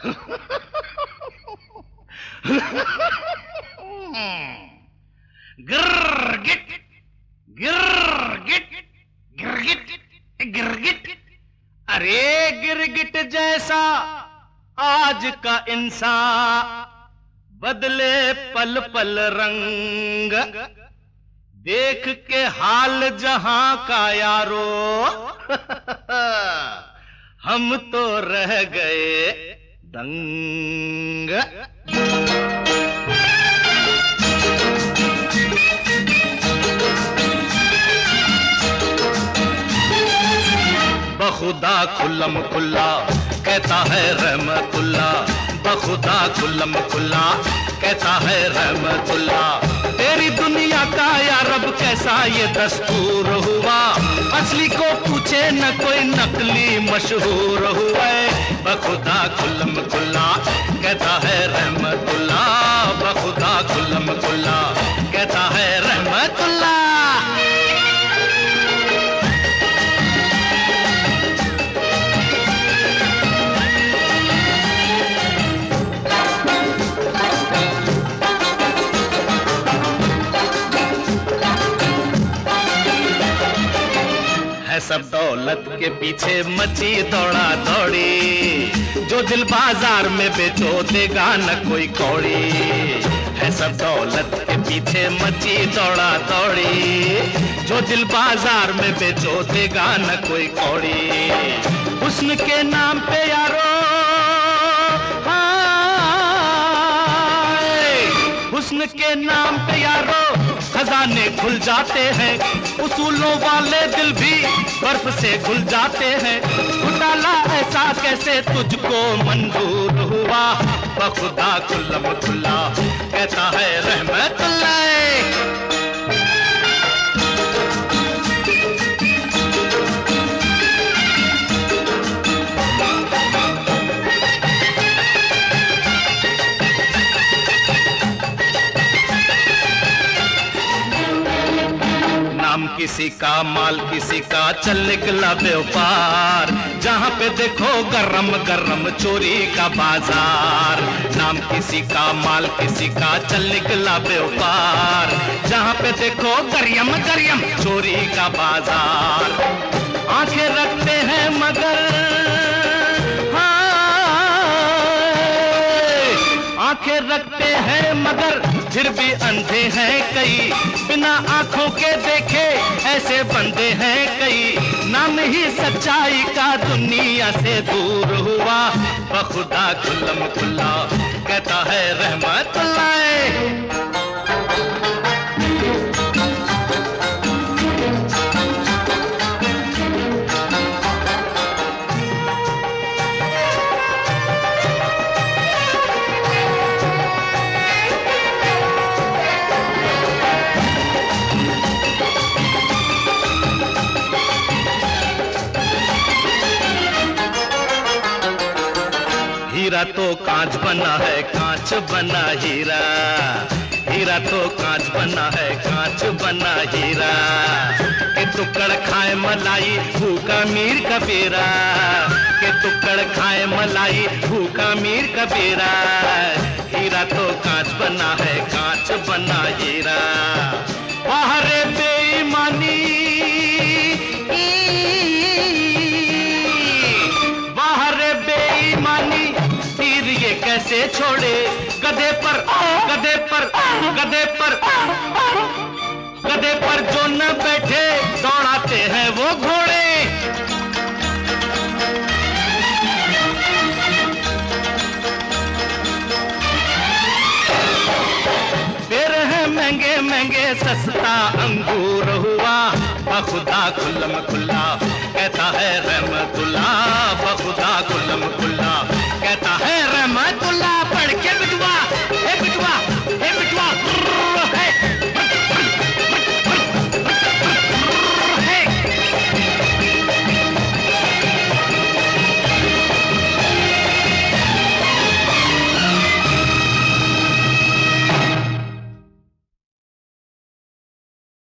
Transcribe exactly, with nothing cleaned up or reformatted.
गिरगिट गिरगिट गिरगिट गिरगिट। अरे गिरगिट जैसा आज का इंसान, बदले पल पल रंग, देख के हाल जहां का यारो हम तो रह गए दंग। बखुदा खुल्लम खुल्ला कहता है रहमतुल्ला, बखुदा खुल्लम खुल्ला कहता है रहमतुल्ला। तेरी दुनिया का या रब कैसा ये दस्तूर हुआ, असली को पूछे न कोई नकली मशहूर हुआ। बखुदा खुल्लम खुल्ला कहता है रहमतुल्ला, बखुदा खुल्लम खुल्ला कहता है रहमतुल्ला। है सब दौलत के पीछे मची दौड़ा दौड़ी, जो दिल बाजार में बेचो देगा न कोई कौड़ी। है सब दौलत के पीछे मची दौड़ा दौड़ी, जो दिल बाजार में बेचो देगा न कोई कौड़ी। हुस्न के नाम पे यारो हुस्न के नाम पे यारो खजाने खुल जाते हैं, उसूलों वाले दिल भी बर्फ से घुल जाते हैं। घुटाला ऐसा कैसे तुझको मंजूर हुआ, बखुदा खुल्लम खुल्ला कहता है रहमतुल्लाह। नाम किसी का माल किसी का चल निकला व्यापार, जहाँ पे देखो गरम गरम चोरी का बाजार। नाम किसी का माल किसी का चल निकला व्यापार, जहाँ पे देखो गरियम गरियम चोरी का बाजार। आंखें रखते हैं मगर आंखें रखते हैं मगर फिर भी अंधे हैं कई, बिना आंखों के देखे ऐसे बंदे हैं कई। नाम ही सच्चाई का दुनिया से दूर हुआ, बखुदा खुल्लम खुल्ला कहता है रहमतुल्लाह। हीरा तो कांच बना है कांच बना हीरा, हीरा तो कांच बना है कांच बना हीरा। के टुकड़ खाए मलाई भूखा मीर कबीरा, के टुकड़ खाए मलाई भूखा मीर कबीरा। हीरा तो कांच बना है कांच बना हीरा। बाहरे बेईमानी बाहरे बेईमानी तीर ये कैसे छोड़े, गधे पर गधे पर गधे पर गधे पर जो न बैठे दौड़ाते हैं वो घोड़े। फिर है महंगे महंगे सस्ता अंगूर हुआ, बखुदा खुल्लम खुल्ला कहता है रहमतुल्लाह, बखुदा